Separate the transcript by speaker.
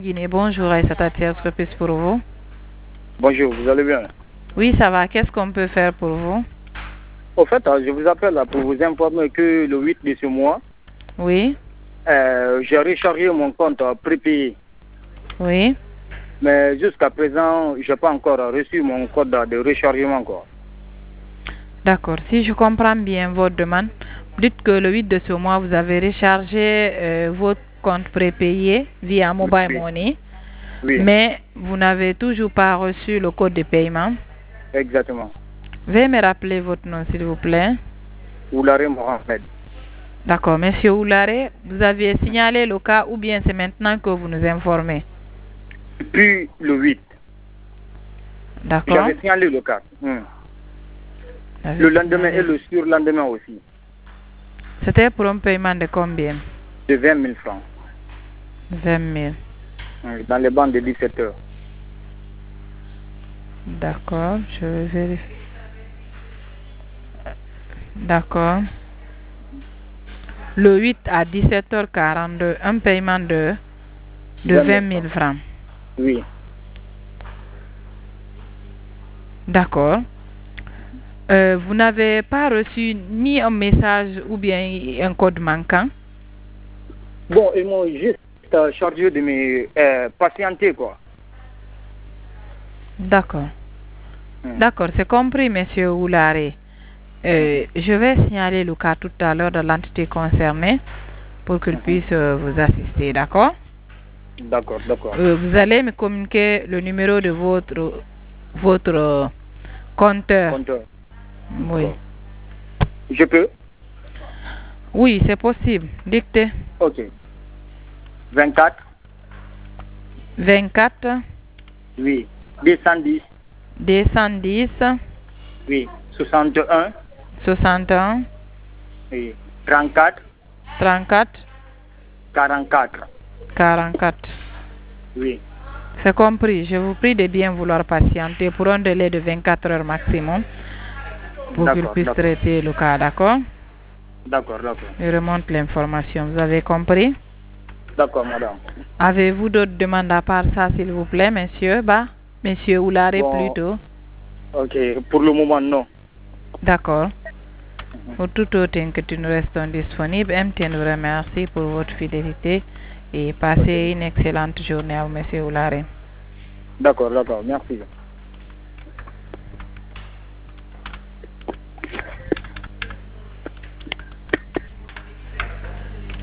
Speaker 1: Guinée, bonjour Aïssata Thiès, reprise pour vous.
Speaker 2: Bonjour, vous allez bien?
Speaker 1: Oui, ça va. Qu'est-ce qu'on peut faire pour vous?
Speaker 2: Au fait, je vous appelle là, pour vous informer que le 8 de ce mois,
Speaker 1: Oui,
Speaker 2: j'ai rechargé mon compte prépayé.
Speaker 1: oui.
Speaker 2: Mais jusqu'à présent, je n'ai pas encore reçu mon code de rechargement encore.
Speaker 1: D'accord. Si je comprends bien votre demande, dites que le 8 de ce mois, vous avez rechargé votre compte prépayé via Mobile
Speaker 2: Oui,
Speaker 1: Money,
Speaker 2: oui,
Speaker 1: mais vous n'avez toujours pas reçu le code de paiement.
Speaker 2: exactement.
Speaker 1: Veuillez me rappeler votre nom, s'il vous plaît.
Speaker 2: Oulare Mohamed.
Speaker 1: D'accord. Monsieur Oulare, vous aviez signalé le cas ou bien c'est maintenant que vous nous informez?
Speaker 2: Depuis le 8,
Speaker 1: D'accord.
Speaker 2: j'avais signalé le cas.
Speaker 1: Vous avez
Speaker 2: Le lendemain
Speaker 1: signalé.
Speaker 2: et le surlendemain aussi,
Speaker 1: C'était pour un paiement de combien?
Speaker 2: de 20 000 francs,
Speaker 1: 20 000.
Speaker 2: dans les bandes de 17 heures.
Speaker 1: D'accord, je vais vérifier. D'accord. Le 8 à 17h42, un paiement de 20 000 francs.
Speaker 2: Oui.
Speaker 1: D'accord. Vous n'avez pas reçu ni un message ou bien un code manquant?
Speaker 2: Bon, ils m'ont juste chargé de mes patienter, quoi.
Speaker 1: D'accord. D'accord, c'est compris, monsieur Oulare. Je vais signaler le cas tout à l'heure de l'entité concernée pour qu'il puisse vous assister, d'accord?
Speaker 2: D'accord, d'accord.
Speaker 1: Vous allez me communiquer le numéro de votre compteur.
Speaker 2: Compteur.
Speaker 1: Oui.
Speaker 2: Je peux?
Speaker 1: Oui, c'est possible. Dictez.
Speaker 2: Ok. 24,
Speaker 1: 24
Speaker 2: oui. 210,
Speaker 1: 210
Speaker 2: oui. 61,
Speaker 1: 61
Speaker 2: oui. 34,
Speaker 1: 34
Speaker 2: 44,
Speaker 1: 44.
Speaker 2: oui.
Speaker 1: C'est compris. Je vous prie de bien vouloir patienter pour un délai de 24 heures maximum pour qu'il
Speaker 2: D'accord,
Speaker 1: puisse
Speaker 2: d'accord.
Speaker 1: traiter le cas, d'accord?
Speaker 2: D'accord, d'accord.
Speaker 1: Je remonte l'information. Vous avez compris?
Speaker 2: D'accord, madame.
Speaker 1: Avez-vous d'autres demandes à part ça, s'il vous plaît, monsieur? Monsieur Oulare,
Speaker 2: Bon,
Speaker 1: plutôt.
Speaker 2: ok. Pour le moment, non.
Speaker 1: D'accord. Pour toute autre inquiétude, nous restons disponibles. MTN vous remercie pour votre fidélité et passez une excellente journée à vous, monsieur Oulare.
Speaker 2: D'accord, d'accord. Merci.